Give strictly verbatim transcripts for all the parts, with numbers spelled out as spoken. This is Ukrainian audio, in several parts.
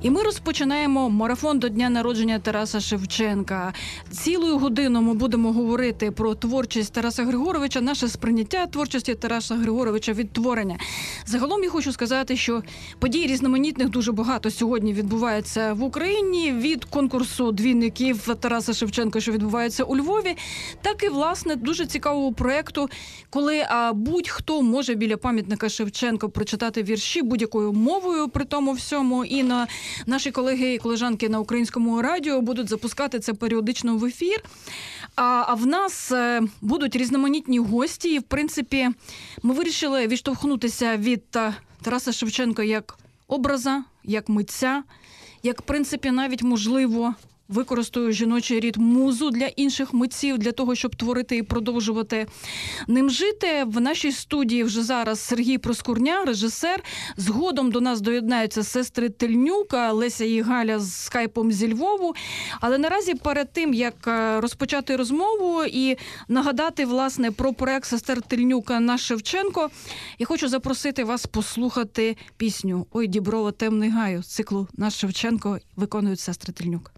І ми розпочинаємо марафон до дня народження Тараса Шевченка. Цілою годину ми будемо говорити про творчість Тараса Григоровича, наше сприйняття творчості Тараса Григоровича, відтворення. Загалом я хочу сказати, що подій різноманітних дуже багато сьогодні відбувається в Україні. Від конкурсу двійників Тараса Шевченка, що відбувається у Львові, так і, власне, дуже цікавого проєкту, коли а, будь-хто може біля пам'ятника Шевченка прочитати вірші будь-якою мовою при тому всьому. І на наші колеги і колежанки на Українському радіо будуть запускати це періодично в ефір. А, а в нас е, будуть різноманітні гості. І, в принципі, ми вирішили відштовхнутися від та, Тараса Шевченка як образа, як митця, як, в принципі, навіть, можливо, використаю жіночий рід музу для інших митців, для того, щоб творити і продовжувати ним жити. В нашій студії вже зараз Сергій Проскурня, режисер. Згодом до нас доєднаються сестри Тельнюк, Леся і Галя з скайпом зі Львову. Але наразі перед тим, як розпочати розмову і нагадати, власне, про проект сестер Тельнюк «Наш Шевченко», я хочу запросити вас послухати пісню «Ой, діброво, темний гаю» з циклу «Наш Шевченко» виконують сестри Тельнюк.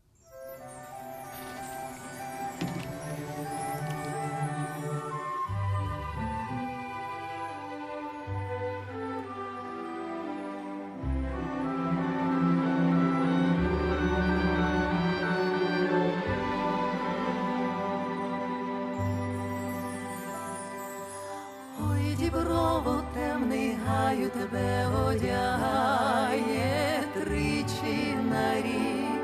Діброво, темний гаю, тебе одягає тричі на рік.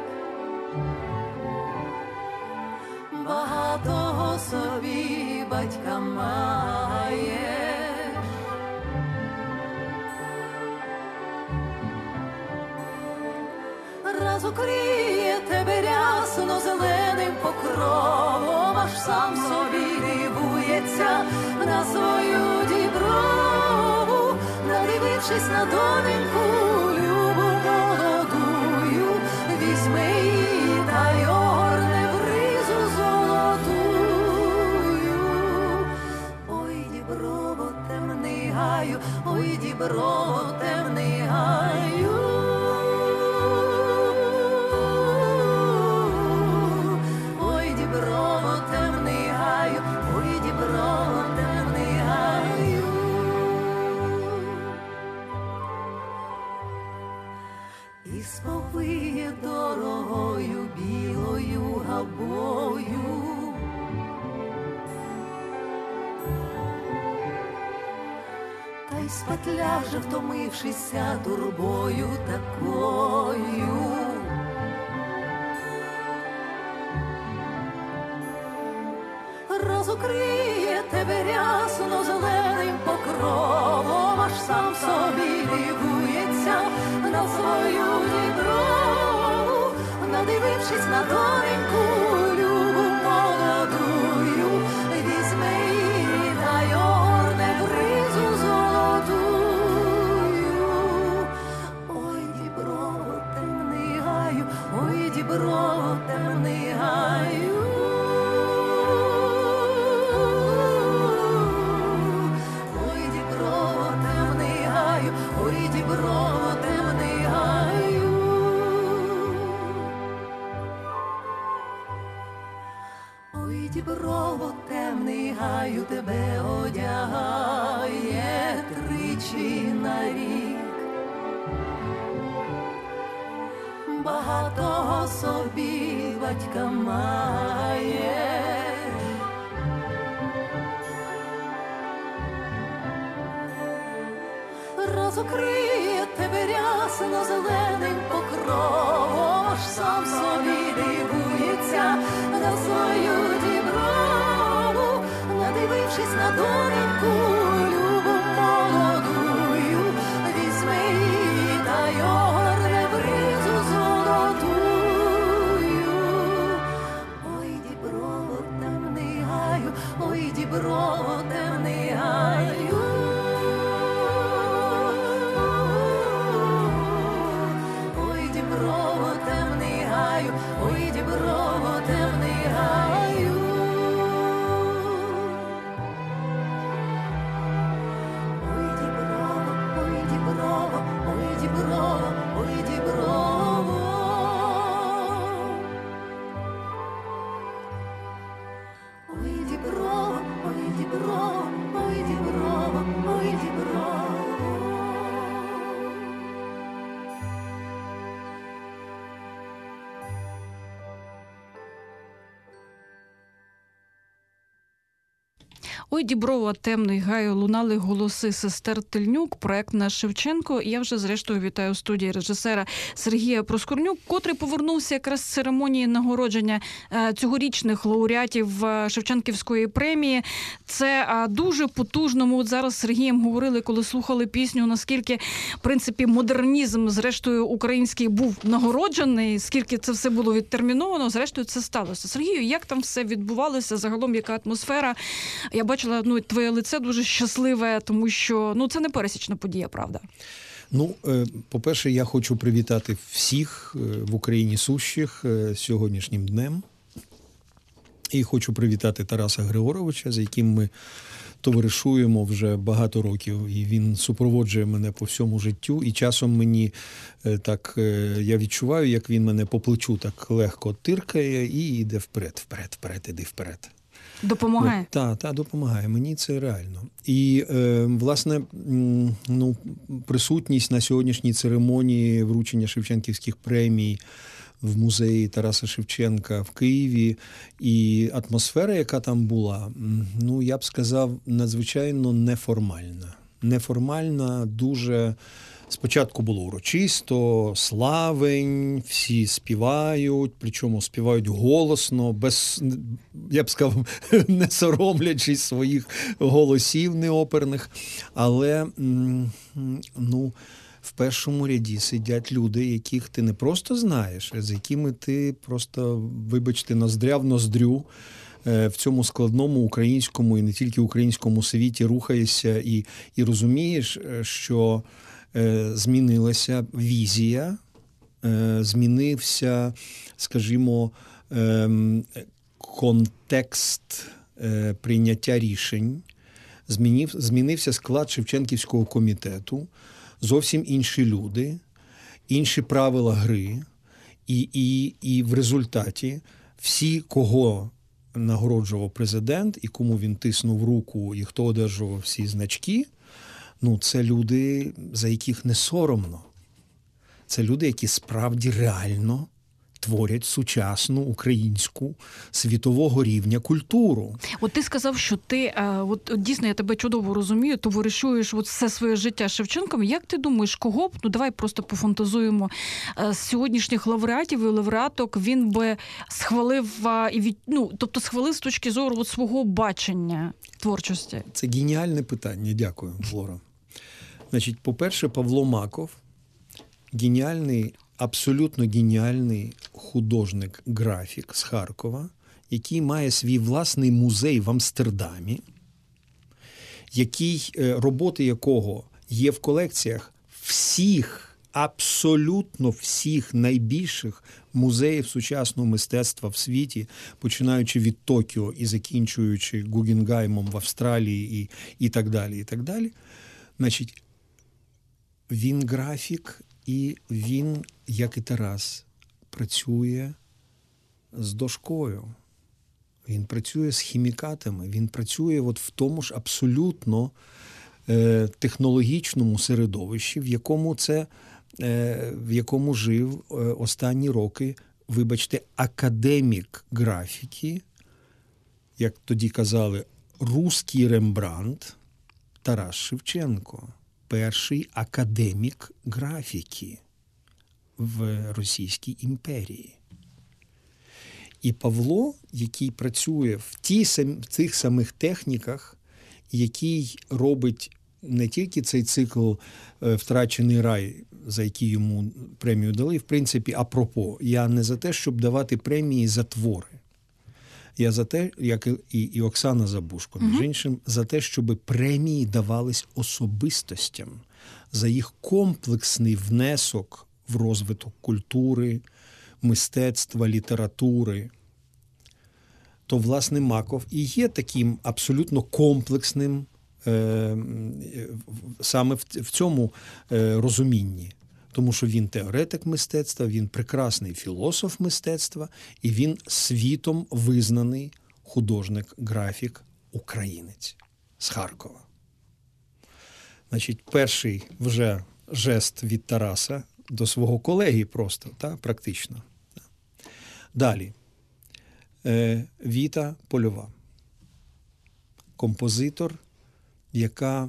Багатого собі батька маєш, раз укриє тебе рясно зеленим покровом, аж сам собі дивується на свою діброву, надивившись на доненьку любу молодую, візьме її та й огорне в ризу золотую. Ой, діброво, темний гаю, ой, діброво, темний гаю. І сповиє дорогою білою габою, та й спать ляже, втомившися турбою такою. Розукриє тебе рясно зеленим покровом, аж сам собі дивується на свою діброву, надивившись на доненьку любу молодую, візьме її та й огорне в ризу золотую. Ой, діброво, темний гаю, ой, діброво, темний гаю. Ой, діброво, темний гаю. Ой, діброво, темний гаю, тебе одягає тричі на рік. Багатого собі батька має, розукриє тебе рясно зеленим покровом, аж сам собі дивується на свою діброву, надивившись на доненьку любу молодую, візьме її та й огорне в ризу золотую. Ой, діброво, темний гаю, ой, діброво, темний гаю. Ой, діброво, темний гаю. Ой, Діброва, темний гаю, лунали голоси сестер Тельнюк, проект «Наш Шевченко». І я вже, зрештою, вітаю у студії режисера Сергія Проскурнюк, котрий повернувся якраз з церемонії нагородження цьогорічних лауреатів Шевченківської премії. Це дуже потужно. Ми от зараз з Сергієм говорили, коли слухали пісню, наскільки, в принципі, модернізм, зрештою, український був нагороджений, скільки це все було відтерміновано, зрештою, це сталося. Сергію, як там все відбувалося, загалом яка атмосфера? Я бачила, ну, твоє лице дуже щасливе, тому що, ну, це не пересічна подія, правда? Ну, по-перше, я хочу привітати всіх в Україні сущих сьогоднішнім днем. І хочу привітати Тараса Григоровича, з яким ми товаришуємо вже багато років, і він супроводжує мене по всьому життю. І часом мені так, я відчуваю, як він мене по плечу так легко тиркає і йде вперед, вперед, вперед, іди вперед. Допомагає? Так, та, допомагає. Мені це реально. І, е, власне, ну, присутність на сьогоднішній церемонії вручення Шевченківських премій в музеї Тараса Шевченка в Києві, і атмосфера, яка там була, ну, я б сказав, надзвичайно неформальна. Неформальна, дуже... Спочатку було урочисто, славень, всі співають, причому співають голосно, без, я б сказав, не соромлячись своїх голосів неоперних. Але, ну, в першому ряді сидять люди, яких ти не просто знаєш, а з якими ти просто, вибачте, ноздря в ноздрю в цьому складному українському і не тільки українському світі рухаєшся і, і розумієш, що змінилася візія, змінився, скажімо, контекст прийняття рішень, змінив, змінився склад Шевченківського комітету, зовсім інші люди, інші правила гри, і, і, і в результаті всі, кого нагороджував президент і кому він тиснув руку, і хто одержував всі значки, ну, це люди, за яких не соромно. Це люди, які справді реально творять сучасну українську світового рівня культуру. От ти сказав, що ти, от, от дійсно, я тебе чудово розумію, товаришуєш от все своє життя з Шевченком. Як ти думаєш, кого б, ну давай просто пофантазуємо, з сьогоднішніх лауреатів і лауреаток він би схвалив, і від, ну, тобто схвалив з точки зору от свого бачення творчості? Це геніальне питання, дякую, Лора. Значить, по-перше, Павло Маков – геніальний, абсолютно геніальний художник-графік з Харкова, який має свій власний музей в Амстердамі, який, роботи якого є в колекціях всіх, абсолютно всіх найбільших музеїв сучасного мистецтва в світі, починаючи від Токіо і закінчуючи Гугенгаймом в Австралії і, і так далі, і так далі. Значить, він графік, і він, як і Тарас, працює з дошкою. Він працює з хімікатами, він працює от в тому ж абсолютно е, технологічному середовищі, в якому це, е, в якому жив е, останні роки, вибачте, академік графіки, як тоді казали, руський Рембрандт, Тарас Шевченко. Перший академік графіки в Російській імперії. І Павло, який працює в, ті, в цих самих техніках, який робить не тільки цей цикл «Втрачений рай», за який йому премію дали, в принципі, апропо, я не за те, щоб давати премії за твори. Я за те, як і, і Оксана Забушко, між uh-huh. іншим, за те, щоб премії давались особистостям, за їх комплексний внесок в розвиток культури, мистецтва, літератури. То, власне, Маков і є таким абсолютно комплексним е, саме в, в цьому е, розумінні. Тому що він теоретик мистецтва, він прекрасний філософ мистецтва, і він світом визнаний художник-графік українець з Харкова. Значить, перший вже жест від Тараса до свого колеги просто, та, практично. Далі. Е, Віта Польова. композитор, яка,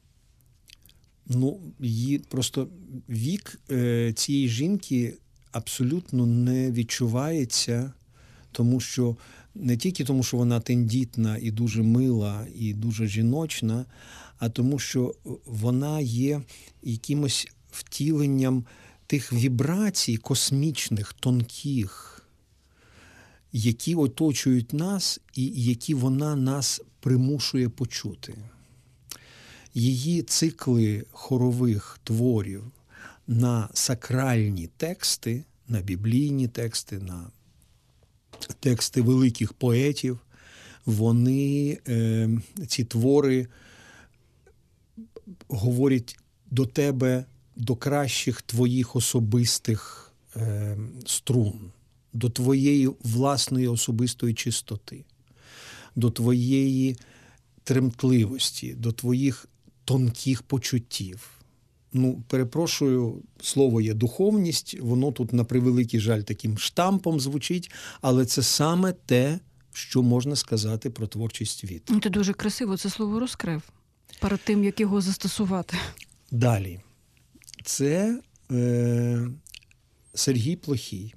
ну, її просто вік е, цієї жінки абсолютно не відчувається, тому що не тільки тому, що вона тендітна і дуже мила, і дуже жіночна, а тому, що вона є якимось втіленням тих вібрацій космічних, тонких, які оточують нас і які вона нас примушує почути. Її цикли хорових творів на сакральні тексти, на біблійні тексти, на тексти великих поетів, вони, е, ці твори говорять до тебе, до кращих твоїх особистих е, струн, до твоєї власної особистої чистоти, до твоєї тремтливості, до твоїх тонких почуттів. Ну, перепрошую, слово є духовність, воно тут, на превеликий жаль, таким штампом звучить, але це саме те, що можна сказати про творчість Віти. Ти дуже красиво це слово розкрив перед тим, як його застосувати. Далі. Це е, Сергій Плохій,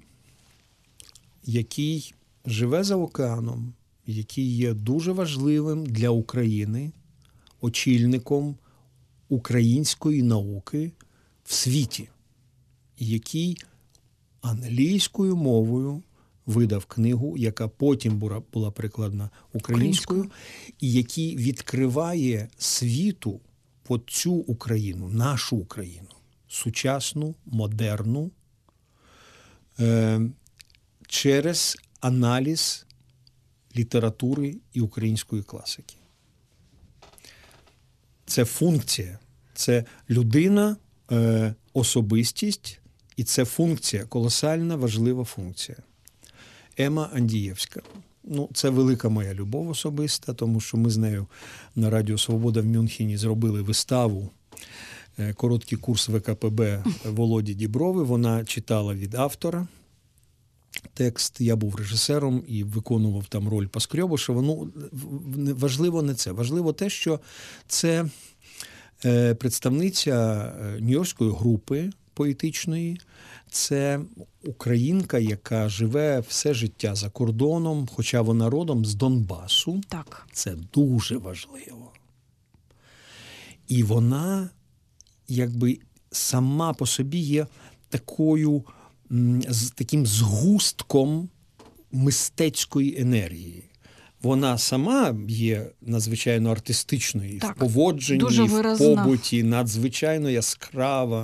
який живе за океаном, який є дуже важливим для України, очільником української науки в світі, який англійською мовою видав книгу, яка потім була, була перекладена українською, і який відкриває світу по цю Україну, нашу Україну, сучасну, модерну, е, через аналіз літератури і української класики. Це функція, це людина, е, особистість, і це функція, колосальна, важлива функція. Ема Андієвська. Ну, це велика моя любов особиста, тому що ми з нею на Радіо Свобода в Мюнхені зробили виставу, е, короткий курс В К П Б Володі Діброви. Вона читала від автора текст, я був режисером і виконував там роль Паскрьобушева. Ну, важливо не це. Важливо те, що це е, представниця Нью-Йоркської групи поетичної, це українка, яка живе все життя за кордоном, хоча вона родом з Донбасу. Так. Це дуже важливо. І вона, якби, сама по собі є такою, з таким згустком мистецької енергії. Вона сама є надзвичайно артистичною Так, в поводженні, дуже в виразна. побуті, надзвичайно яскрава.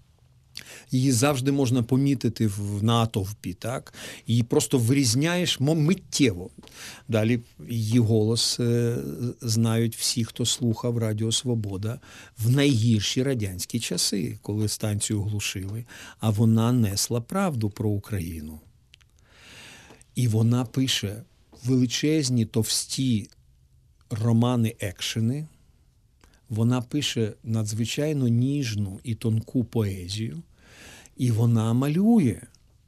Її завжди можна помітити в натовпі, так? Її просто вирізняєш миттєво. Далі її голос е, знають всі, хто слухав Радіо Свобода в найгірші радянські часи, коли станцію глушили, а вона несла правду про Україну. І вона пише величезні, товсті романи-екшени, вона пише надзвичайно ніжну і тонку поезію, і вона малює.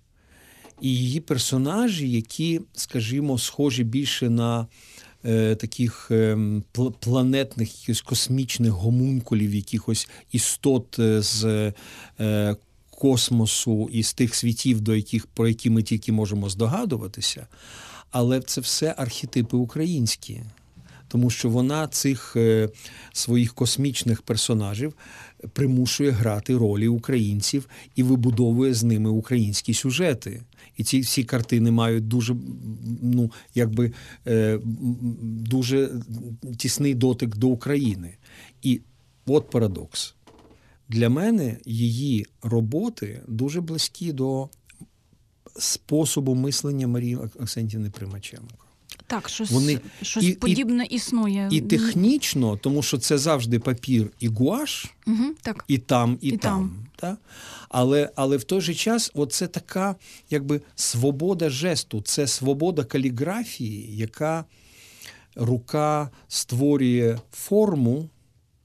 І її персонажі, які, скажімо, схожі більше на е, таких е, пл- планетних, якихось космічних гомункулів, якихось істот з е, космосу і з тих світів, до яких, про які ми тільки можемо здогадуватися, але це все архетипи українські. Тому що вона цих е, своїх космічних персонажів примушує грати ролі українців і вибудовує з ними українські сюжети. І ці всі картини мають дуже, ну, якби, е, дуже тісний дотик до України. І от парадокс. Для мене її роботи дуже близькі до способу мислення Марії Оксентівни Примаченко. Так, щось, Вони щось і, подібне і, існує. І технічно, тому що це завжди папір і гуаш, Угу, так. і там, і, І там. там. Та? Але, але в той же час оце така, якби, свобода жесту, це свобода каліграфії, яка рука створює форму,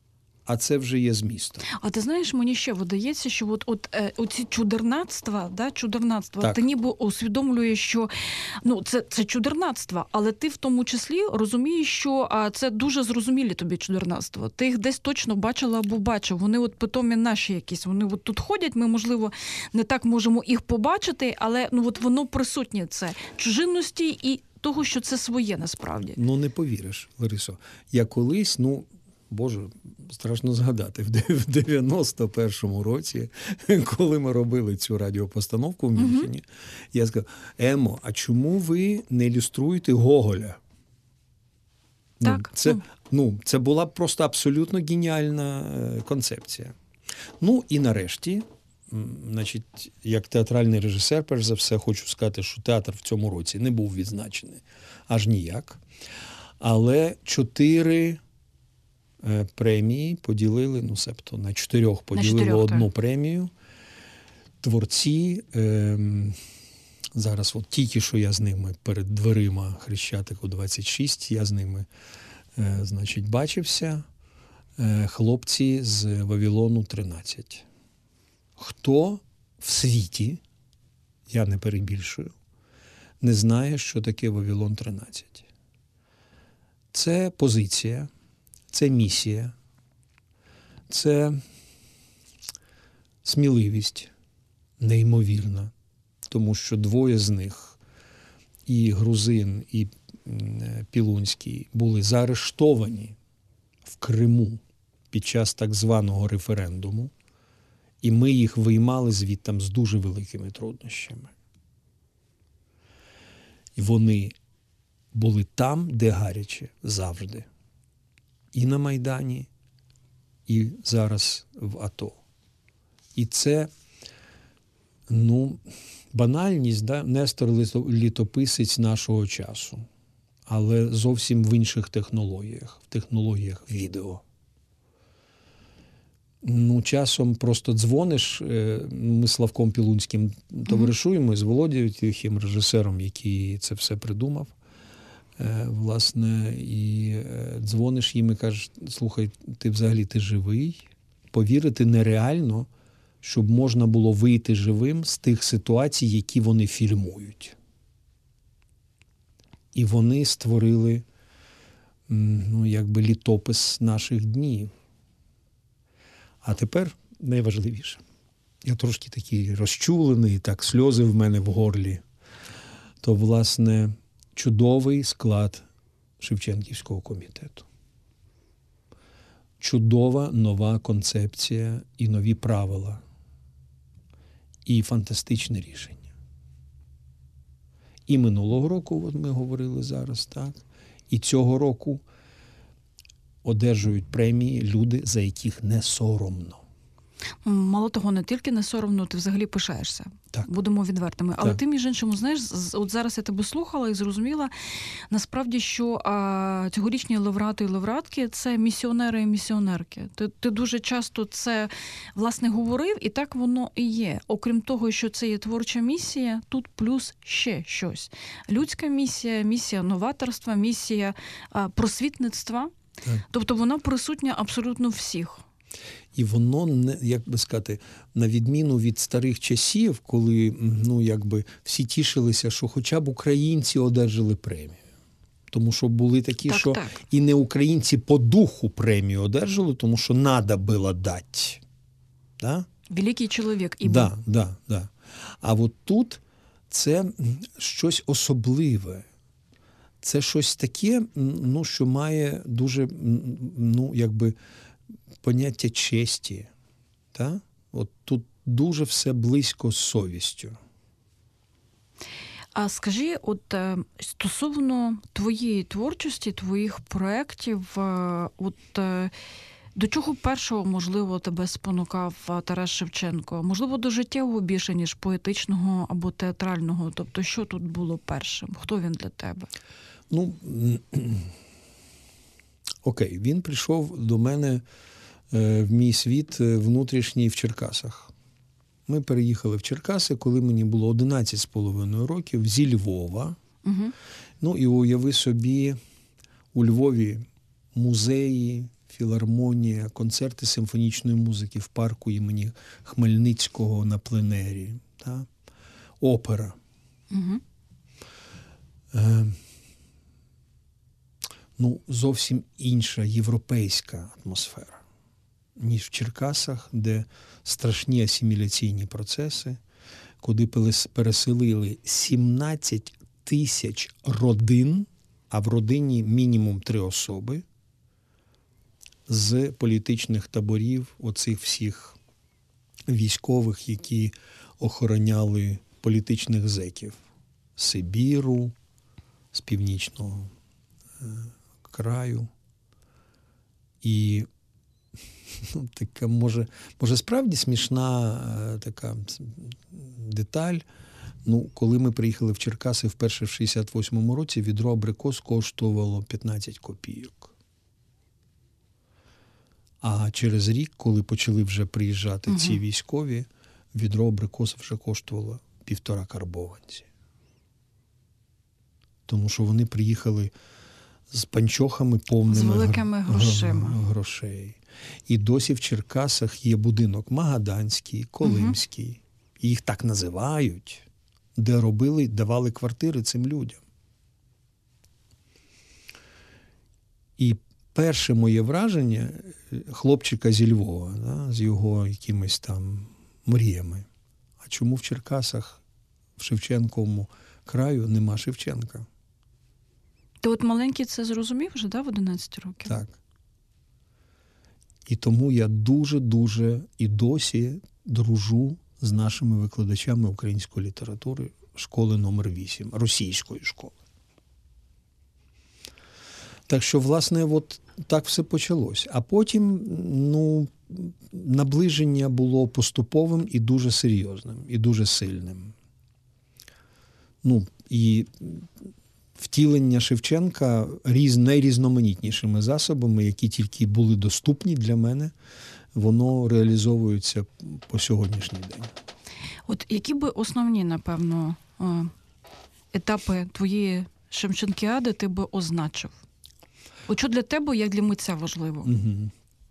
а це вже є змістом. А ти знаєш, мені ще видається, що от, от е, оці чудернацтва, да, чудернацтва, Так. ти ніби усвідомлюєш, що ну, це, це чудернацтва, але ти в тому числі розумієш, що а, це дуже зрозумілі тобі чудернацтва. Ти їх десь точно бачила або бачив. Вони от питомі наші якісь, вони от тут ходять, ми, можливо, не так можемо їх побачити, але ну, от воно присутнє, це чужинності і того, що це своє насправді. Ну, не повіриш, Ларисо. Я колись, ну, Боже, страшно згадати, в дев'яносто першому році, коли ми робили цю радіопостановку в Мюнхені, uh-huh. я сказав: Емо, а чому ви не ілюструєте Гоголя? Так. Ну, це, ну, це була просто абсолютно геніальна концепція. Ну, і нарешті, значить, як театральний режисер, перш за все, хочу сказати, що театр в цьому році не був відзначений аж ніяк. Але чотири премії поділили, ну, себто на чотирьох поділили на чотирьох, одну так. премію. Творці, е, зараз от тільки що я з ними перед дверима Хрещатику двадцять шість, я з ними, е, значить, бачився. Е, хлопці з Вавилону тринадцять. Хто в світі, я не перебільшую, не знає, що таке Вавилон тринадцять? Це позиція, це місія, це сміливість неймовірна, тому що двоє з них, і грузин, і Пілунський, були заарештовані в Криму під час так званого референдуму, і ми їх виймали звідтам з дуже великими труднощами. І вони були там, де гаряче, завжди. І на Майдані, і зараз в АТО. І це, ну, банальність, да? Нестор Літописець нашого часу, але зовсім в інших технологіях, в технологіях відео. Ну, часом просто дзвониш, ми з Славком Пілунським товаришуємо, з Володією Тихим, режисером, який це все придумав. Власне, і дзвониш їм і кажеш: слухай, ти взагалі ти живий? Повірити нереально, щоб можна було вийти живим з тих ситуацій, які вони фільмують. І вони створили, ну, якби літопис наших днів. А тепер найважливіше. Я трошки такий розчулений, так, сльози в мене в горлі. То, власне, чудовий склад Шевченківського комітету. Чудова нова концепція і нові правила. І фантастичне рішення. І минулого року, от ми говорили зараз, так, і цього року одержують премії люди, за яких не соромно. Мало того, не тільки не соромно, ти взагалі пишаєшся. Так. Будемо відвертими. Але так. ти, між іншим, знаєш, от зараз я тебе слухала і зрозуміла, насправді, що а, цьогорічні лауреати і лауреатки – це місіонери і місіонерки. Ти, ти дуже часто це, власне, говорив, і так воно і є. Окрім того, що це є творча місія, тут плюс ще щось. Людська місія, місія новаторства, місія а, просвітництва. Так. Тобто вона присутня абсолютно всіх. І воно, не, як би сказати, на відміну від старих часів, коли, ну, якби всі тішилися, що хоча б українці одержали премію. Тому що були такі, так, що так. і не українці по духу премію одержали, тому що надо було дати. Да? Великий чоловік. І да, да, да. А от тут це щось особливе. Це щось таке, ну, що має дуже, ну, якби, поняття честі. Та? От тут дуже все близько з совістю. А скажи, от стосовно твоєї творчості, твоїх проєктів, от до чого першого, можливо, тебе спонукав Тарас Шевченко? Можливо, до життєвого більше, ніж поетичного або театрального? Тобто, що тут було першим? Хто він для тебе? Ну, окей, він прийшов до мене в мій світ внутрішній в Черкасах. Ми переїхали в Черкаси, коли мені було одинадцять з половиною років, зі Львова. Угу. Ну, і уяви собі, у Львові музеї, філармонія, концерти симфонічної музики в парку імені Хмельницького на пленері, та? Опера. Угу. Е, ну, зовсім інша європейська атмосфера, ніж в Черкасах, де страшні асиміляційні процеси, куди переселили сімнадцять тисяч родин, а в родині мінімум три особи, з політичних таборів оцих всіх військових, які охороняли політичних зеків з Сибіру, з північного е, краю. І ну, така, може, може, справді смішна е, така деталь. Ну, коли ми приїхали в Черкаси вперше в шістдесят восьмому році, відро абрикос коштувало п'ятнадцять копійок. А через рік, коли почали вже приїжджати угу. ці військові, відро абрикос вже коштувало півтора карбованці. Тому що вони приїхали з панчохами повними з великими грошима. грошей. І досі в Черкасах є будинок Магаданський, Колимський, угу. їх так називають, де робили, давали квартири цим людям. І перше моє враження хлопчика зі Львова, да, з його якимись там мріями. А чому в Черкасах, в Шевченковому краю, нема Шевченка? Ти от маленький це зрозумів вже, да, в одинадцять років? Так. І тому я дуже-дуже і досі дружу з нашими викладачами української літератури школи номер вісім, російської школи. Так що, власне, от так все почалось. А потім, ну, наближення було поступовим і дуже серйозним, і дуже сильним. Ну, і втілення Шевченка різ, найрізноманітнішими засобами, які тільки були доступні для мене, воно реалізовується по сьогоднішній день. От які би основні, напевно, етапи твоєї Шевченкіади ти би означив? От що для тебе, як для митця важливо? Угу.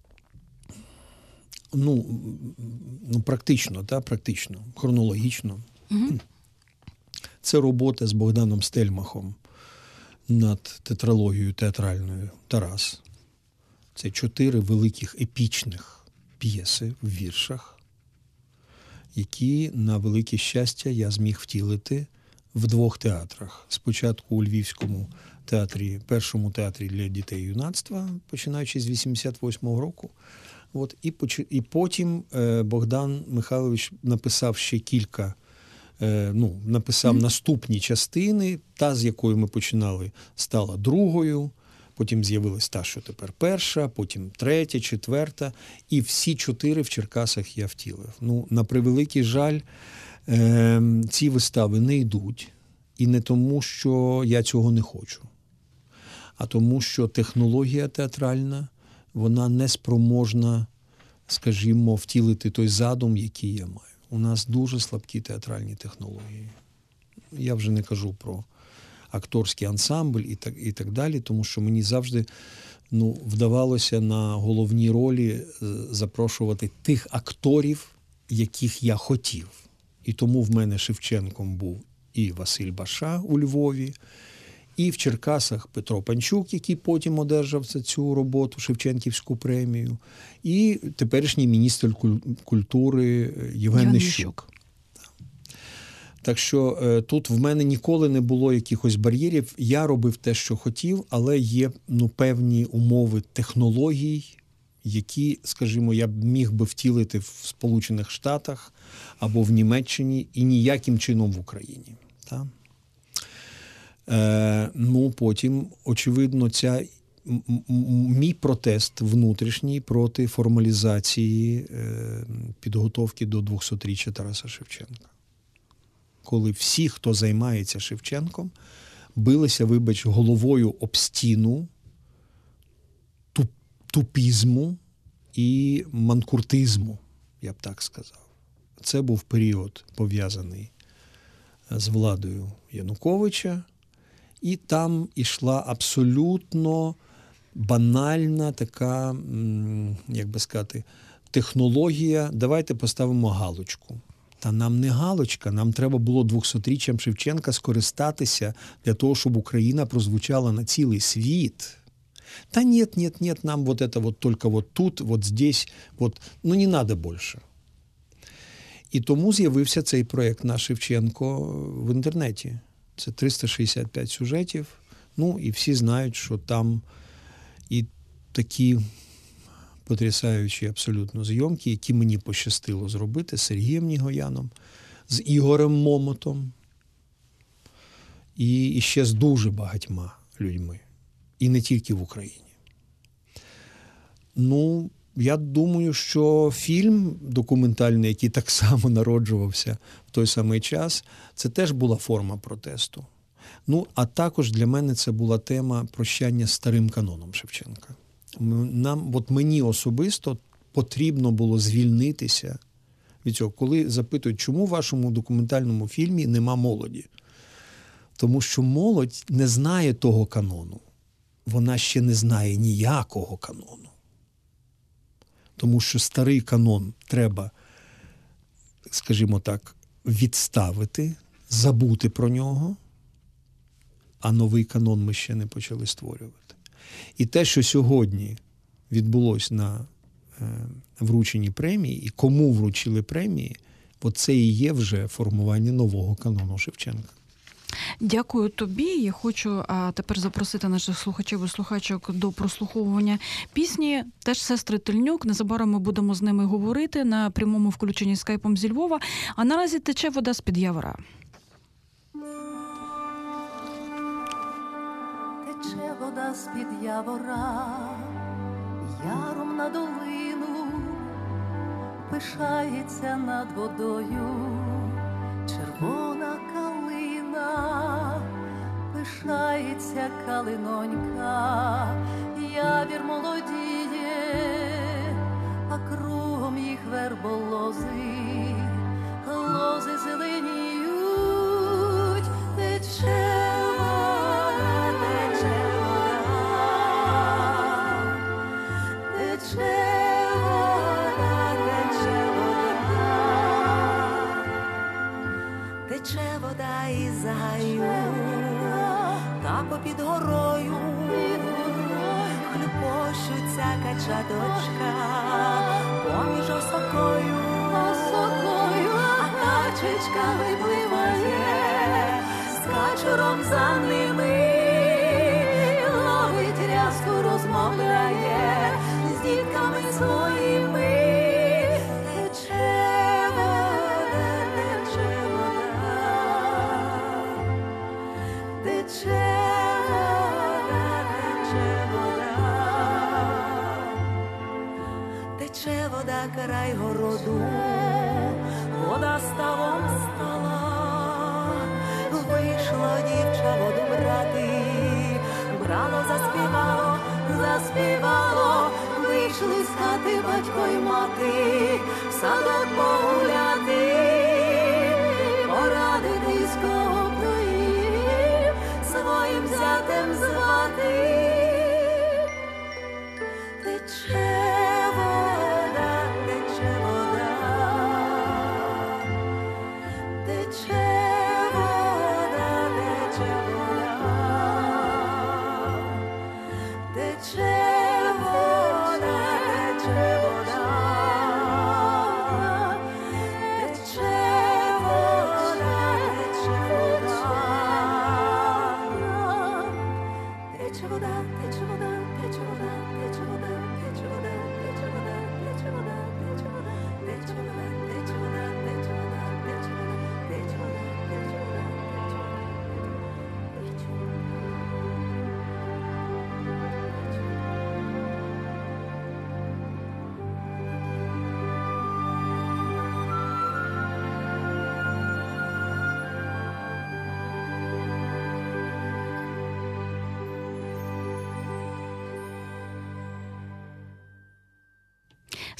Ну, ну, практично, та, практично, хронологічно. Угу. Це робота з Богданом Стельмахом над тетралогією театральною «Тарас». Це чотири великих епічних п'єси в віршах, які, на велике щастя, я зміг втілити в двох театрах. Спочатку у Львівському театрі, першому театрі для дітей і юнацтва, починаючи з вісімдесят восьмого року. От, і, і потім е, Богдан Михайлович написав ще кілька, е, ну, написав mm. наступні частини. Та, з якою ми починали, стала другою. Потім з'явилась та, що тепер перша, потім третя, четверта. І всі чотири в Черкасах я втілив. Ну, на превеликий жаль, е, ці вистави не йдуть. І не тому, що я цього не хочу, а тому, що технологія театральна, вона не спроможна, скажімо, втілити той задум, який я маю. У нас дуже слабкі театральні технології. Я вже не кажу про акторський ансамбль і так, і так далі, тому що мені завжди ну, вдавалося на головні ролі запрошувати тих акторів, яких я хотів. І тому в мене Шевченком був і Василь Баша у Львові, і в Черкасах Петро Панчук, який потім одержав за цю роботу Шевченківську премію, і теперішній міністр культури Євген Нищук. Так що е, тут в мене ніколи не було якихось бар'єрів. Я робив те, що хотів, але є ну, певні умови технологій, які, скажімо, я б міг би втілити в Сполучених Штатах або в Німеччині і ніяким чином в Україні. Так? Е, ну, потім, очевидно, ця, м- м- мій протест внутрішній проти формалізації е, підготовки до двохсотріччя Тараса Шевченка. Коли всі, хто займається Шевченком, билися, вибач, головою об стіну туп, тупізму і манкуртизму, я б так сказав. Це був період, пов'язаний з владою Януковича, і там ішла абсолютно банальна така, м, як би сказати, технологія. Давайте поставимо галочку. Та нам не галочка, нам треба було двохсотріччям Шевченка скористатися для того, щоб Україна прозвучала на цілий світ. Та нет, нет, нет, нам вот это вот только вот тут, вот здесь, вот, ну не надо більше. І тому з'явився цей проєкт «Наш Шевченко» в інтернеті. Це триста шістдесят п'ять сюжетів, ну і всі знають, що там і такі потрясаючі абсолютно зйомки, які мені пощастило зробити з Сергієм Нігояном, з Ігорем Момотом і, і ще з дуже багатьма людьми. І не тільки в Україні. Ну, я думаю, що фільм документальний, який так само народжувався в той самий час, це теж була форма протесту. Ну, а також для мене це була тема прощання з старим каноном Шевченка. Нам, от мені особисто потрібно було звільнитися від цього. Коли запитують, чому в вашому документальному фільмі нема молоді? Тому що молодь не знає того канону. Вона ще не знає ніякого канону. Тому що старий канон треба, скажімо так, відставити, забути про нього, а новий канон ми ще не почали створювати. І те, що сьогодні відбулося на е, врученні премії, і кому вручили премії, от це і є вже формування нового канону Шевченка. Дякую тобі. Я хочу а, тепер запросити наших слухачів і слухачок до прослуховування пісні. Теж сестри Тельнюк. Незабаром ми будемо з ними говорити на прямому включенні скайпом зі Львова. А наразі «Тече вода з-під явора». Тече вода з-під явора, яром на долину, пишається над водою червона калина, пишається калинонька, явір молодіє, а кругом їх верболози, лози зеленіють, тече вода, тече вода, тече вода, тече вода, тече вода із гаю, та попід горою хлюпощуться качаточка, поміж осокою, осокою, а качечка випливає, з качуром за ними, ловить рязку, розмовляє з дітками своїми. Тече вода, тече вода, тече вода, тече вода, тече вода край городу, вода ставом стала, вийшло дівча воду брати, брало, заспівало, заспівало, вийшли з хати батько й мати, в садок погуляти, порадитись, кого б то їм своїм зятем звати. Тече вода, тече вода, тече вода, тече вода, тече вода, тече вода, тече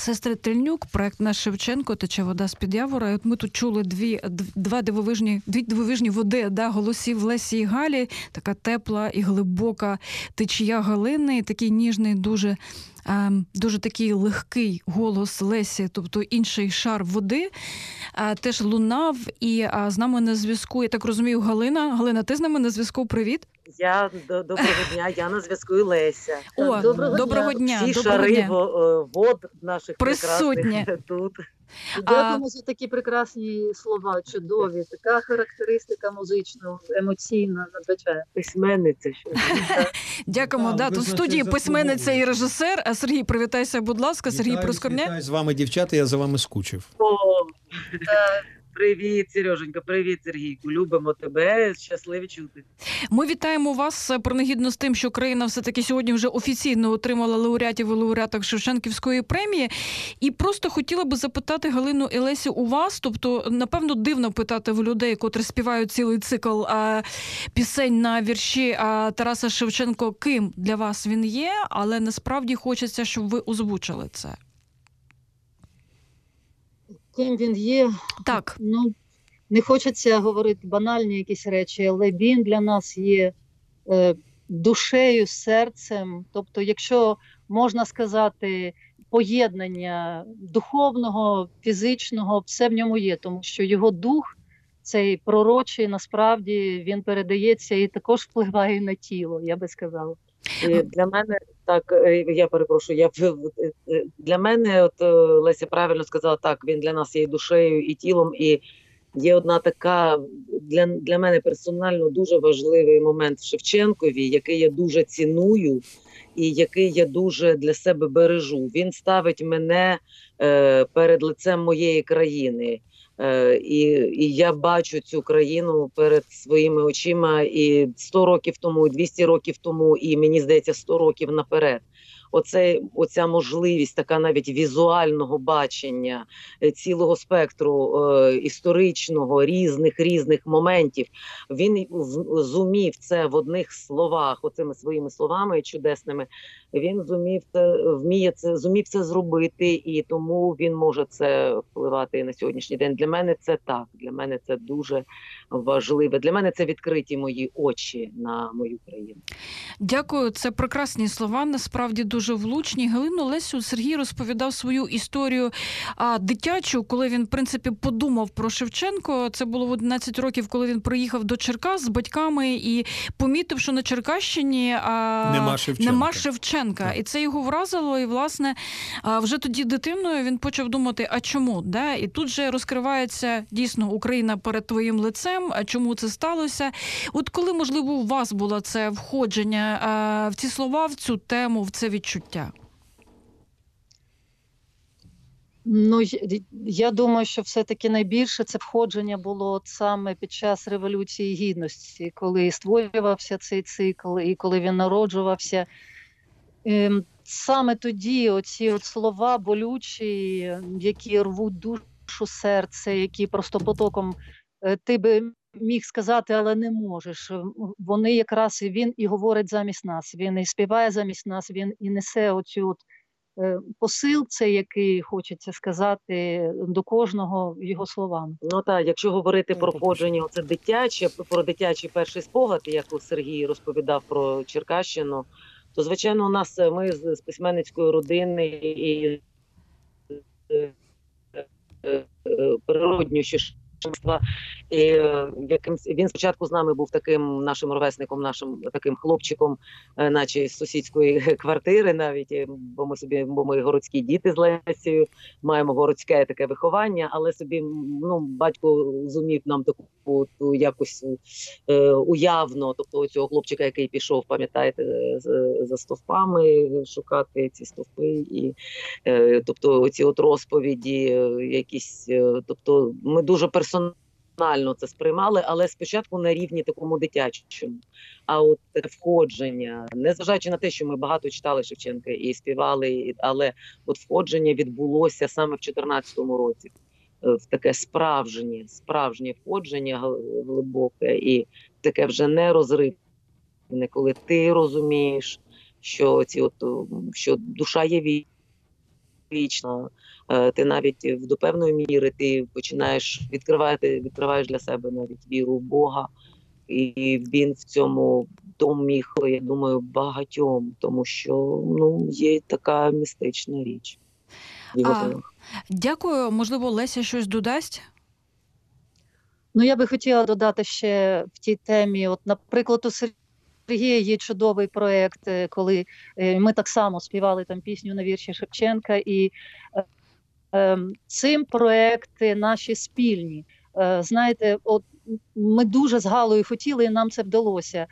Сестри Тельнюк, проект «Наш Шевченко», «Тече вода з-під Явора». І от ми тут чули дві, два дивовижні, дві дивовижні води, да, голосів Лесі і Галі, така тепла і глибока течія Галини, і такий ніжний, дуже, е, дуже такий легкий голос Лесі, тобто інший шар води, е, теж лунав. І е, з нами на зв'язку, я так розумію, Галина. Галина, ти з нами на зв'язку? Привіт. Я до доброго дня, я на зв'язку і Леся. О, доброго, доброго дня. Всі доброго шари дня. во- вод наших Присутні. прекрасних тут. Дякуємо за такі прекрасні слова, чудові. Така характеристика музична, емоційна, надзвичайно. Письменниця. Що Дякуємо. Так, Да, ви тут в за студії це письменниця і заслуговуєте. режисер. А Сергій, привітайся, будь ласка. Сергій Вітаю, Проскорня. вітаю з вами, дівчата, я за вами скучив. О, привіт, Сереженька, привіт, Сергійку. Любимо тебе, щасливі чути. Ми вітаємо вас принагідно з тим, що країна все-таки сьогодні вже офіційно отримала лауреатів і лауреаток Шевченківської премії. І просто хотіла би запитати Галину і Лесю у вас, тобто, напевно, дивно питати в людей, котрі співають цілий цикл а, пісень на вірші а, Тараса Шевченко, ким для вас він є, але насправді хочеться, щоб ви озвучили це. Ким він є, Так. ну, не хочеться говорити банальні якісь речі, але він для нас є е, душею, серцем. Тобто, якщо можна сказати, поєднання духовного, фізичного, все в ньому є, тому що його дух, цей пророчий, насправді, він передається і також впливає на тіло, я би сказала. І для мене, так, е, я перепрошую, я, е, е, для мене, от е, Леся правильно сказала, так, він для нас є і душею, і тілом, і є одна така, для, для мене персонально дуже важливий момент в Шевченкові, який я дуже ціную і який я дуже для себе бережу. Він ставить мене е, перед лицем моєї країни. Е, і, і я бачу цю країну перед своїми очима і сто років тому, і двісті років тому, і мені здається, сто років наперед. Оце, оця можливість така навіть візуального бачення е, цілого спектру е, історичного, різних різних моментів. Він в- зумів це в одних словах, оцими своїми словами чудесними. Він зумів це, вміє це, зумів це зробити, і тому він може це впливати і на сьогоднішній день. Для мене це так. Для мене це дуже важливе. Для мене це відкриті мої очі на мою країну. Дякую, це прекрасні слова, насправді дуже влучні. Галину, Лесю, Сергій розповідав свою історію а, дитячу, коли він, в принципі, подумав про Шевченко. Це було в одинадцять років, коли він приїхав до Черкас з батьками і помітив, що на Черкащині а, Нема Шевченка. нема Шевченка. Так. І це його вразило, і, власне, а, вже тоді дитиною він почав думати, а чому? Да? І тут же розкривається, дійсно, Україна перед твоїм лицем, а чому це сталося? От коли, можливо, у вас було це входження а, в ці слова, в цю тему, в це відчуття? Ну, я- я думаю, що все-таки найбільше це входження було от саме під час Революції Гідності, коли створювався цей цикл і коли він народжувався. Ем, Саме тоді оці от слова болючі, які рвуть душу, серце, які просто потоком е, ти би міг сказати, але не можеш. М, Вони якраз і він і говорить замість нас, він і співає замість нас, він і несе оцю от е, посил, цей, який хочеться сказати до кожного його словами. Ну так, якщо говорити Ну, про поки входження, оце дитяче, про дитячий перший спогад, як у Сергій розповідав про Черкащину, то звичайно у нас е, ми з, з письменницької родини і е, е, е, природньо ще шефства. І е, якимсь він спочатку з нами був таким нашим ровесником, нашим таким хлопчиком, е, наче з сусідської квартири, навіть е, бо ми собі, бо ми городські діти з Лесею, маємо городське таке виховання, але собі ну батько зумів нам таку ту якось е, уявно, тобто цього хлопчика, який пішов, пам'ятаєте, з- за стовпами шукати ці стовпи, і е, тобто оці от розповіді, е, якісь, е, тобто ми дуже персонально це сприймали, але спочатку на рівні такому дитячому. А от таке входження, незважаючи на те, що ми багато читали Шевченка і співали, і- але от входження відбулося саме в чотирнадцятому році. Е, В таке справжнє, справжнє входження гл- глибоке і таке вже нерозривне, коли ти розумієш, що ці от, о, що душа є вічно. Е, Ти навіть в- до певної міри ти починаєш відкривати, відкриваєш для себе навіть віру в Бога. І він в цьому доміг, я думаю, багатьом, тому що ну, є така містична річ в його А, творах. Дякую. Можливо, Леся щось додасть? Ну, я би хотіла додати ще в тій темі, от, наприклад, у Сергія є чудовий проєкт, е, коли е, ми так само співали там пісню на вірші Шевченка, і е, е, цим проекти наші спільні. Е, знаєте, от ми дуже з Галою хотіли, і нам це вдалося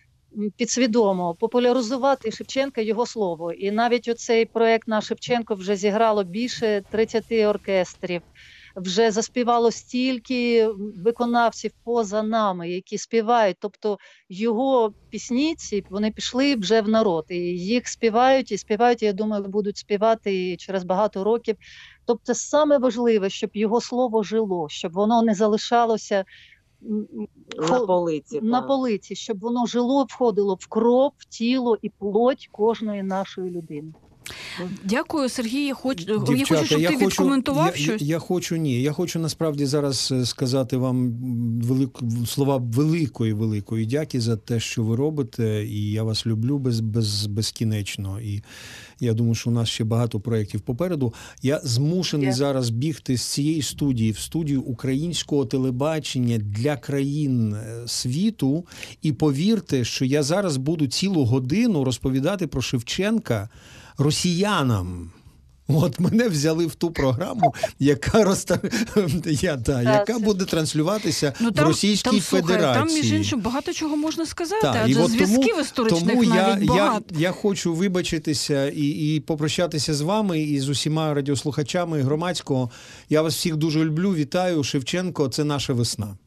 м, підсвідомо популяризувати Шевченка, його слово. І навіть оцей проект на Шевченко вже зіграло більше тридцяти оркестрів. Вже заспівало стільки виконавців поза нами, які співають. Тобто його пісні ці, вони пішли вже в народ. І їх співають, і співають, і, я думаю, будуть співати і через багато років. Тобто саме важливе, щоб його слово жило, щоб воно не залишалося м, На хо- полиці. на так. полиці, щоб воно жило, входило в кров, в тіло і плоть кожної нашої людини. Дякую, Сергій. Хоч... я Дівчата, хочу, щоб я ти хочу- відкоментував я, щось. Я, я хочу, ні. Я хочу насправді зараз е, сказати вам велику, слова великої, великої дяки за те, що ви робите. І я вас люблю без, без, безкінечно. І я думаю, що у нас ще багато проєктів попереду. Я змушений Дякую. зараз бігти з цієї студії в студію українського телебачення для країн е, світу. І повірте, що я зараз буду цілу годину розповідати про Шевченка росіянам. От мене взяли в ту програму, яка розта... я, та, яка це- буде транслюватися Ну, в Російській там, слухай, Федерації. там, між іншим, багато чого можна сказати, Так, і адже от зв'язків тому, історичних тому я, навіть я, багато. я хочу вибачитися і, і попрощатися з вами, і з усіма радіослухачами громадського. Я вас всіх дуже люблю, вітаю. Шевченко – це наша весна.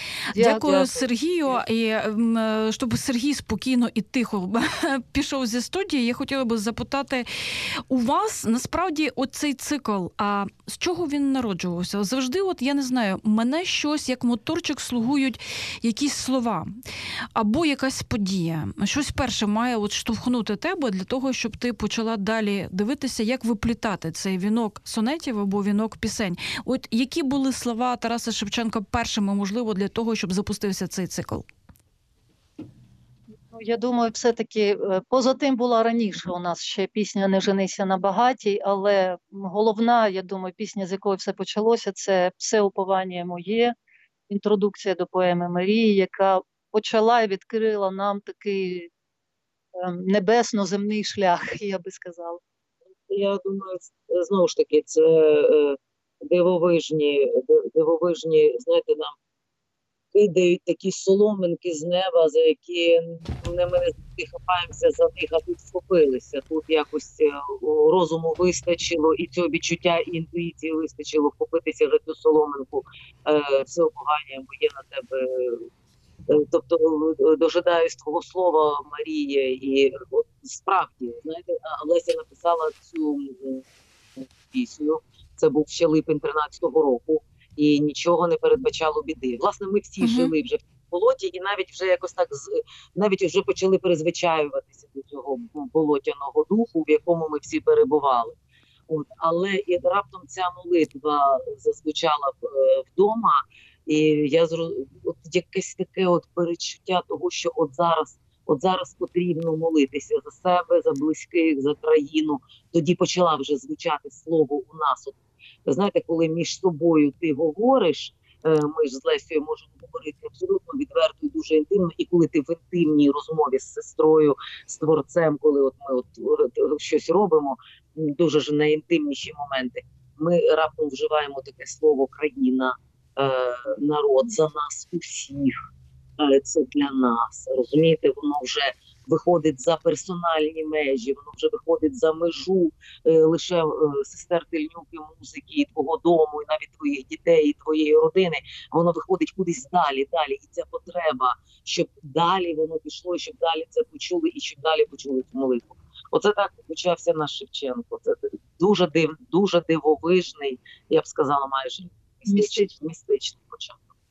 Дякую, Сергію. І м, е, щоб Сергій спокійно і тихо пішов зі студії, я хотіла би запитати у вас, насправді, оцей цикл, а з чого він народжувався? Завжди, от я не знаю, мене щось, як моторчик, слугують якісь слова або якась подія. Щось перше має от штовхнути тебе для того, щоб ти почала далі дивитися, як виплітати цей вінок сонетів або вінок пісень. От які були слова Тараса Шевченка першими, можливо, для того, щоб запустився цей цикл? Ну, я думаю, все-таки е, поза тим була раніше у нас ще пісня «Не женися на багатій», але головна, я думаю, пісня, з якої все почалося, це «Все уповання моє», інтродукція до поеми Марії, яка почала і відкрила нам такий ем, небесно-земний шлях, я би сказала. Я думаю, з- знову ж таки, це е, дивовижні, ди- дивовижні, знаєте, нам кидають такі соломинки з неба, за які не ми не завжди хапаємося за них, а тут схопилися. Тут якось е, у розуму вистачило, і цього відчуття, і інтуїції вистачило вхопитися за цю соломинку. Е, Все обогання моє на тебе. Е, Тобто е, дожидаюсь твого слова, Марія, і от справді, знаєте, а Леся написала цю м, пісню. Це був ще липень тринадцятого року, і нічого не передбачало біди. Власне, ми всі Мгм. жили вже в болоті, і навіть вже якось так з- навіть вже почали перезвичаюватися до цього болотяного духу, в якому ми всі перебували. От, але і раптом ця молитва зазвучала в- е, вдома, і я зро- от якесь таке от перечуття того, що от зараз, от зараз потрібно молитися за себе, за близьких, за країну. Тоді почала вже звучати слово у нас. От, знаєте, коли між собою ти говориш, е, ми ж з Лесею можемо говорити абсолютно відверто і дуже інтимно, і коли ти в інтимній розмові з сестрою, з творцем, коли от ми от р- щось робимо, м, дуже ж найінтимніші моменти, ми раптом вживаємо таке слово країна, е, народ, за нас усіх. Е, Це для нас. Розумієте, воно вже виходить за персональні межі, воно вже виходить за межу е, лише е, сестер Тельнюк і музики, і твого дому, і навіть твоїх дітей, і твоєї родини. Воно виходить кудись далі, далі. І ця потреба, щоб далі воно пішло, і щоб далі це почули, і щоб далі почули цю молитву. Оце так почався наш Шевченко. Це дуже див, дуже дивовижний, я б сказала, майже містичний, містичний початок.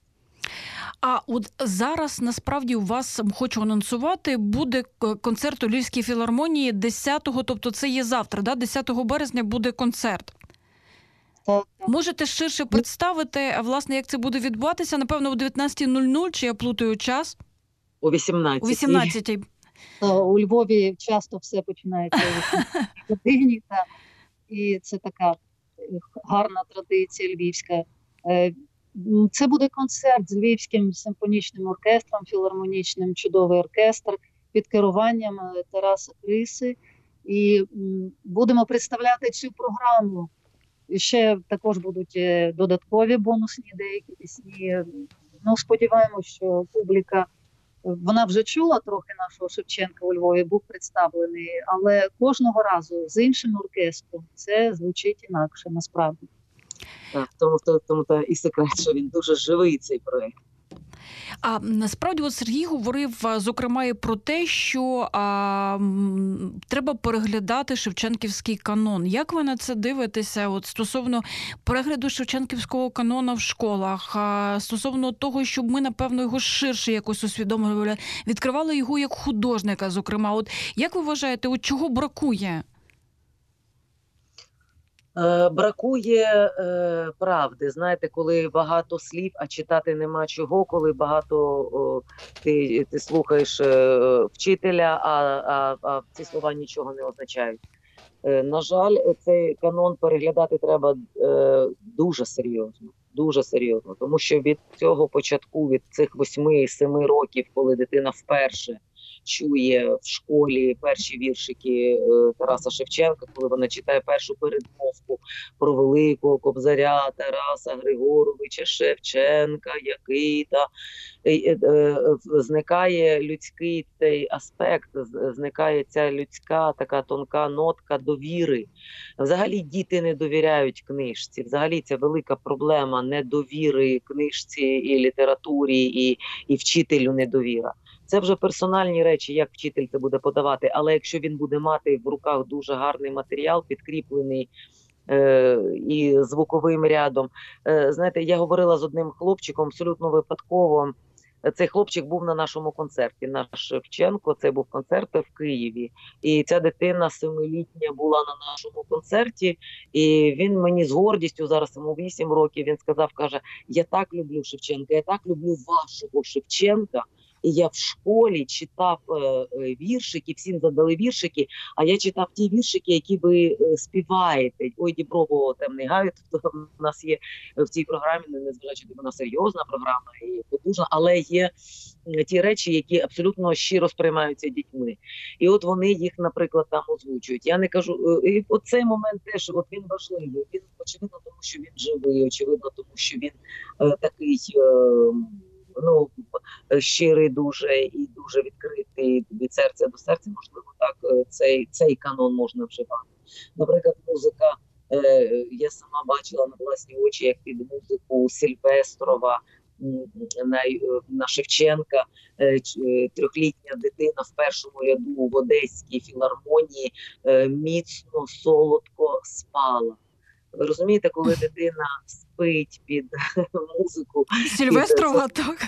А от зараз насправді у вас, хочу анонсувати, буде к- концерт у Львівській філармонії десятого, тобто це є завтра, да? десятого березня буде концерт. Так, Можете ширше представити, а, власне, як це буде відбуватися? Напевно, о дев'ятнадцятій нуль нуль, чи я плутаю час? О вісімнадцятій. О вісімнадцятій. та у Львові часто все починається о вісімнадцятій годині, та, і це така е, гарна традиція львівська. Е, м, Це буде концерт з Львівським симфонічним оркестром, філармонічним, чудовий оркестр під керуванням е, Тараса Криси. І м, будемо представляти цю програму. І ще також будуть е, додаткові бонусні деякі пісні. Ну, сподіваємось, що публіка, вона вже чула трохи нашого Шевченка у Львові, був представлений, але кожного разу з іншим оркестром це звучить інакше, насправді. Так, тому, то- тому та і секрет, що він дуже живий, цей проект. А насправді от Сергій говорив, а, зокрема, і про те, що а, м, треба переглядати шевченківський канон. Як ви на це дивитеся от, стосовно перегляду шевченківського канону в школах, а, стосовно того, щоб ми, напевно, його ширше якось усвідомлювали, відкривали його як художника, зокрема. От як ви вважаєте, от чого бракує? Е, бракує е, правди. Знаєте, коли багато слів, а читати нема чого, коли багато о, ти, ти слухаєш е, вчителя, а, а, а ці слова нічого не означають. Е, на жаль, цей канон переглядати треба е, дуже серйозно. Дуже серйозно, тому що від цього початку, від цих восьми-семи років, коли дитина вперше чує в школі перші віршики е, Тараса Шевченка, коли вона читає першу передмовку про великого кобзаря Тараса Григоровича Шевченка, який та е, е, е, зникає людський цей аспект, з- зникає ця людська така тонка нотка довіри. Взагалі діти не довіряють книжці. Взагалі ця велика проблема недовіри книжці і літературі, і, і вчителю недовіра. Це вже персональні речі, як вчитель це буде подавати. Але якщо він буде мати в руках дуже гарний матеріал, підкріплений е, і звуковим рядом. Е, знаєте, я говорила з одним хлопчиком абсолютно випадково. Цей хлопчик був на нашому концерті. Наш Шевченко, це був концерт в Києві. І ця дитина семилітня була на нашому концерті. І він мені з гордістю, зараз йому вісім років, він сказав, каже, я так люблю Шевченка, я так люблю вашого Шевченка. І я в школі читав е, е, віршики, всім задали віршики, а я читав ті віршики, які ви е, співаєте. Ой, Діброво, темний гай. Тобто в нас є в цій програмі, не незважаючи, вона серйозна програма і потужна, але є е, ті речі, які абсолютно щиро сприймаються дітьми. І от вони їх, наприклад, там озвучують. Я не кажу, е, і оцей момент теж от він важливий. Він очевидно, тому що він живий, очевидно, тому що він е, такий. Е, Ну, щирий дуже і дуже відкритий від серця до серця, можливо, так цей, цей канон можна вживати. Наприклад, музика, е, я сама бачила на власні очі, як під музику Сильвестрова на, на Шевченка е, трьохлітня дитина в першому ряду в Одеській філармонії е, міцно, солодко спала. Ви розумієте, коли дитина спить під музику Сильвестрова, так?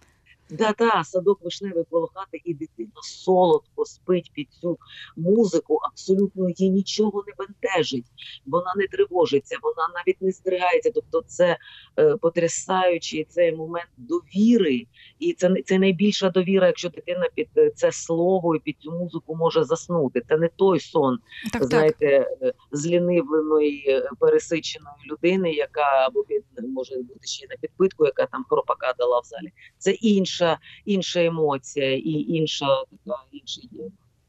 Да-да, садок вишневий коло хати, і дитина солодко спить під цю музику, абсолютно їй нічого не бентежить, вона не тривожиться, вона навіть не здригається. Тобто це е, потрясаючий цей момент довіри, і це, це найбільша довіра, якщо дитина під це слово і під цю музику може заснути. Це не той сон, Так, так. знаєте, злінивленої, пересиченої людини, яка або під, може бути ще й на підпитку, яка там хропака дала в залі. Це інша, інша емоція і інша така інший є.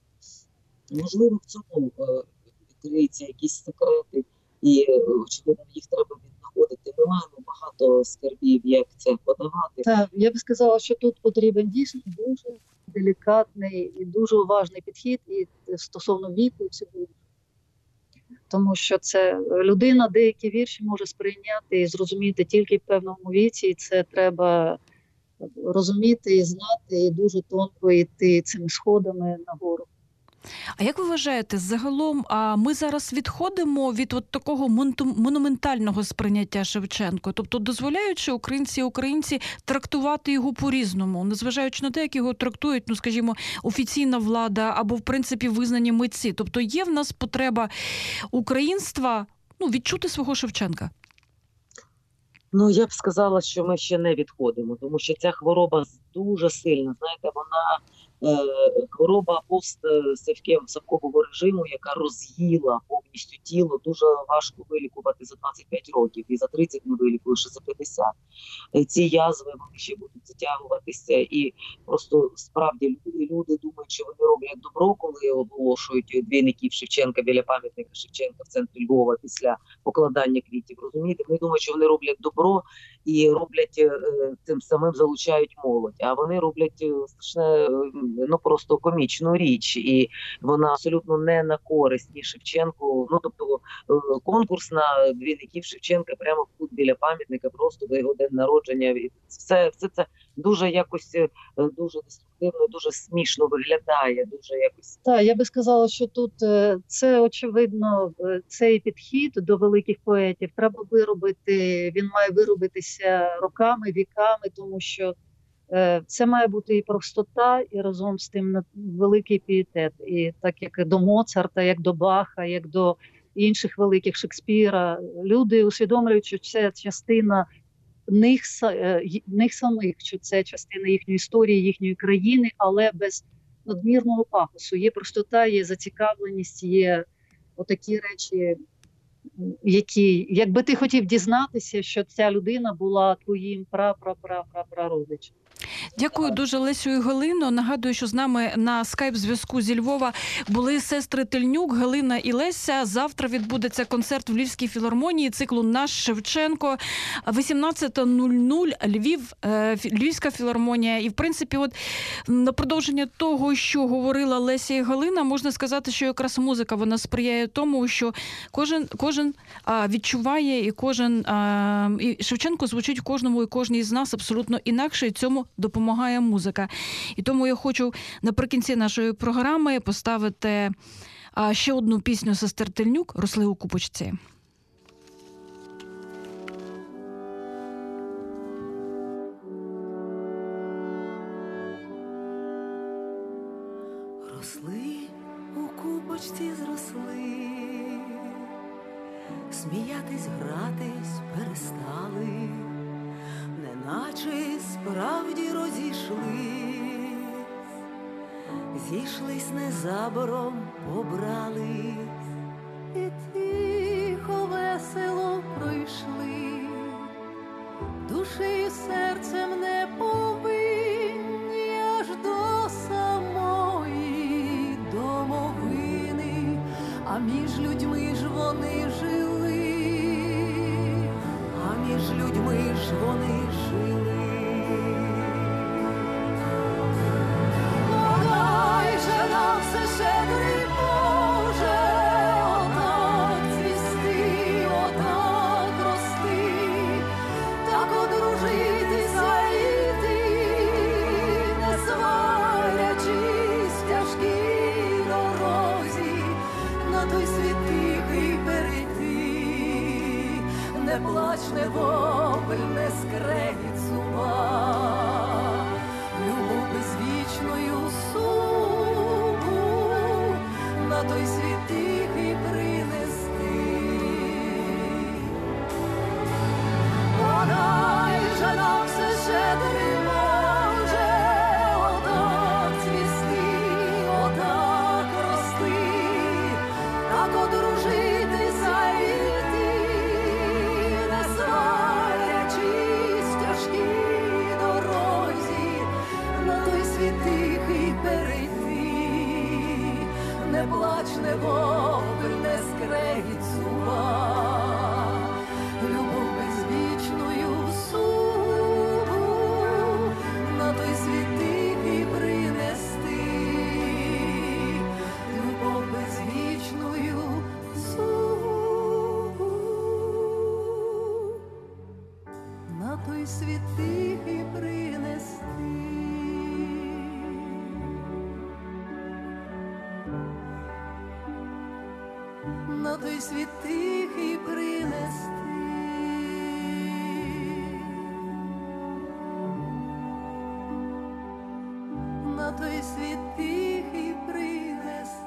Можливо, в цьому е, криються якісь секрети, і е, очевидно, їх треба віднаходити. Ми маємо багато скарбів, як це подавати. Так, я б сказала, що тут потрібен дійсно дуже делікатний і дуже уважний підхід і стосовно віку цього. Тому що це людина деякі вірші може сприйняти і зрозуміти тільки в певному віці, і це треба розуміти і знати, і дуже тонко йти цими сходами нагору. А як ви вважаєте, загалом, а ми зараз відходимо від от такого монту- монументального сприйняття Шевченко, тобто дозволяючи українці і українці трактувати його по-різному, незважаючи на те, як його трактують, ну, скажімо, офіційна влада або, в принципі, визнані митці. Тобто є в нас потреба українства, ну, відчути свого Шевченка? Ну, я б сказала, що ми ще не відходимо, тому що ця хвороба дуже сильна. Знаєте, вона е, хвороба постсавкового режиму, яка роз'їла повністю тіло, дуже важко вилікувати за двадцять п'ять років, і за тридцять не вилікуєш, і за п'ятдесят. Е, ці язви, вони ще будуть затягуватися, і просто справді люди, люди думають, що вони роблять добро, коли оголошують двійників Шевченка біля пам'ятника Шевченка в центрі Львова після покладання квітів. Розумієте, вони думають, що вони роблять добро і роблять, е, тим самим залучають молодь, а вони роблять е, страшне, е, ну просто комічну річ, і вона абсолютно не на користь ні Шевченку. Ну тобто е, конкурс на двійників Шевченка прямо тут біля пам'ятника, просто до його день народження. І Все, все це дуже якось е, дуже деструктивно, дуже смішно виглядає, дуже якось. Так, я би сказала, що тут е, це очевидно, е, цей підхід до великих поетів треба виробити, він має виробитися роками, віками, тому що е, це має бути і простота, і разом з тим великий пієтет. І так як до Моцарта, як до Баха, як до інших великих Шекспіра, люди усвідомлюють, що це частина них, них самих, що це частина їхньої історії, їхньої країни, але без надмірного пафосу. Є простота, є зацікавленість, є отакі речі, які, якби ти хотів дізнатися, що ця людина була твоїм пра-пра-пра-пра-прародичем. Дякую дуже, Лесю і Галино. Нагадую, що з нами на скайп-зв'язку зі Львова були сестри Тельнюк, Галина і Леся. Завтра відбудеться концерт в Львівській філармонії циклу «Наш Шевченко». вісімнадцята нуль нуль, Львів, Львівська філармонія. І, в принципі, от на продовження того, що говорила Леся і Галина, можна сказати, що якраз музика, вона сприяє тому, що кожен, кожен а, відчуває і кожен... А, і Шевченко звучить в кожному і кожній з нас абсолютно інакше, і цьому допомагає музика. І тому я хочу наприкінці нашої програми поставити а, ще одну пісню сестер Тельнюк «Росли у купочці». Росли у купочці, зросли, сміятись, гратись перестали, неначе справді розійшлись, зійшлись незабором, побрались, і тихо, весело пройшли, душею, серцем не повинні аж до самої домовини, а між людьми ж вони жили, а між людьми ж вони жили. Подай же нам все щедрий Боже, отак цвісти, отак рости, так одружитися йти, не сварячись в тяжкій дорозі, на той світ тихий перейти, не плач, не вопль, не скрегіт зуба, любов безвічною суму на той світ тихий принести. Подай же нам все щедрий Боже, отак цвісти, отак рости, так одружитися йти, не сварячись в тяжкій дорозі, на той світ тихий перейти, не плач, не вопль, не скрегіт зуба, любов безвічною суму на той світ тихий принести, любов безвічною суму на той світ тихий принести. на той світ тихий принести. На той світ тихий принести.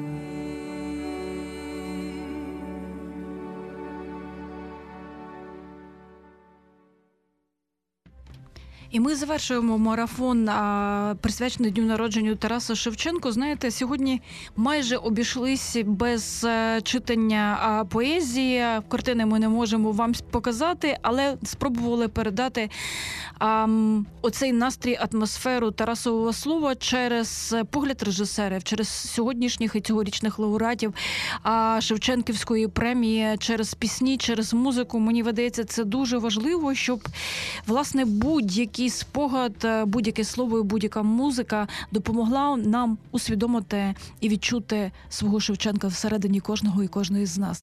І ми завершуємо марафон, а, присвячений дню народження Тараса Шевченка. Знаєте, сьогодні майже обійшлись без а, читання а, поезії. Картини ми не можемо вам показати, але спробували передати а, м, оцей настрій, атмосферу Тарасового слова через погляд режисерів, через сьогоднішніх і цьогорічних лауреатів а, Шевченківської премії, через пісні, через музику. Мені видається, це дуже важливо, щоб, власне, будь-який спогад, будь-яке слово і будь-яка музика допомогла нам усвідомити і відчути свого Шевченка всередині кожного і кожної з нас.